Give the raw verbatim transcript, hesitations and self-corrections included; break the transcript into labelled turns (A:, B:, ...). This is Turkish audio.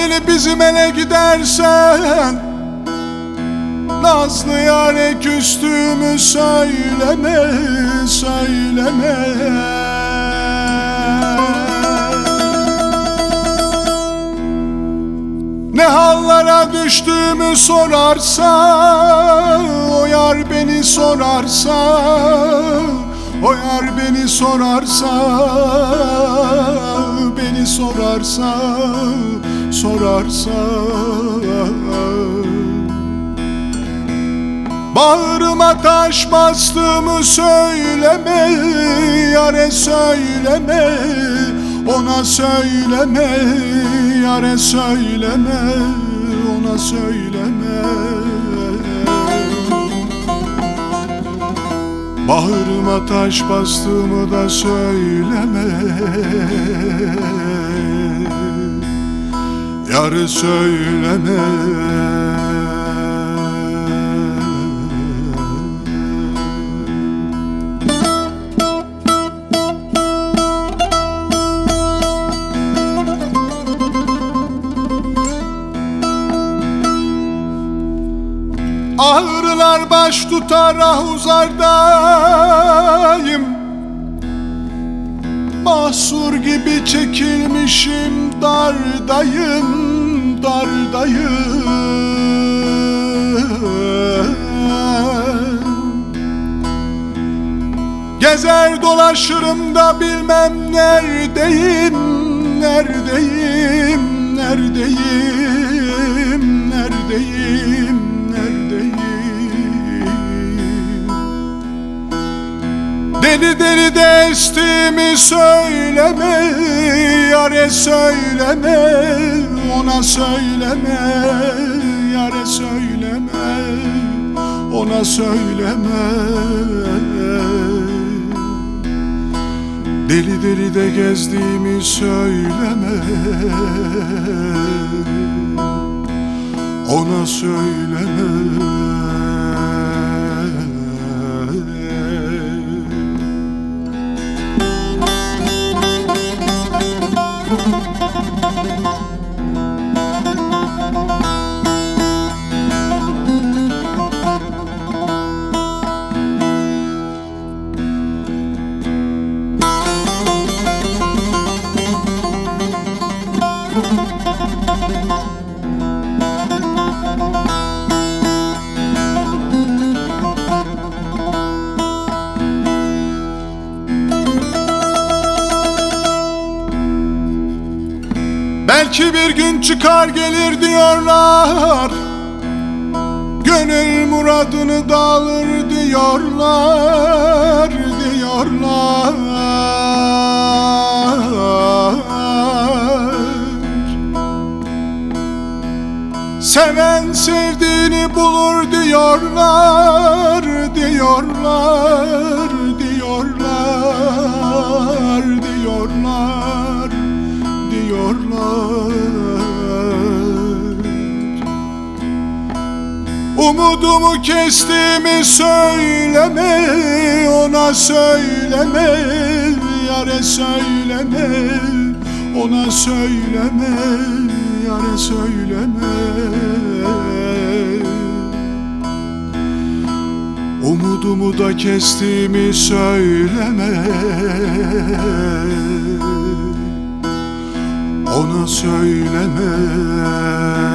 A: Sevgili bizim ele gidersen, nazlı yâre küstüğümü söyleme, söyleme. Ne hallara düştüğümü sorarsa, o yar beni sorarsa, o yar beni sorarsa, beni sorarsa, sorarsa. Bağrıma taş bastığımı söyleme, yâre söyleme, ona söyleme, yâre söyleme, ona söyleme. Bağrıma taş bastığımı da söyleme, yâre söyleme. Ağrılar baş tutar, ahuzardayım. Mahsur gibi çekilmişim, dardayım, dardayım. Gezer dolaşırım da bilmem neredeyim, neredeyim, neredeyim, neredeyim. Deli deli de estiğimi söyleme, yâre söyleme, ona söyleme, yâre söyleme, ona söyleme. Deli deli de gezdiğimi söyleme, ona söyleme. Belki bir gün çıkar gelir diyorlar, gönül muradını da alır diyorlar, diyorlar. Seven sevdiğini bulur diyorlar, diyorlar, diyorlar, diyorlar, diyorlar. Umudumu kestiğimi söyleme, ona söyleme, yâre söyleme, ona söyleme, yâre söyleme. Umudumu da kestiğimi söyleme, ona söyleme.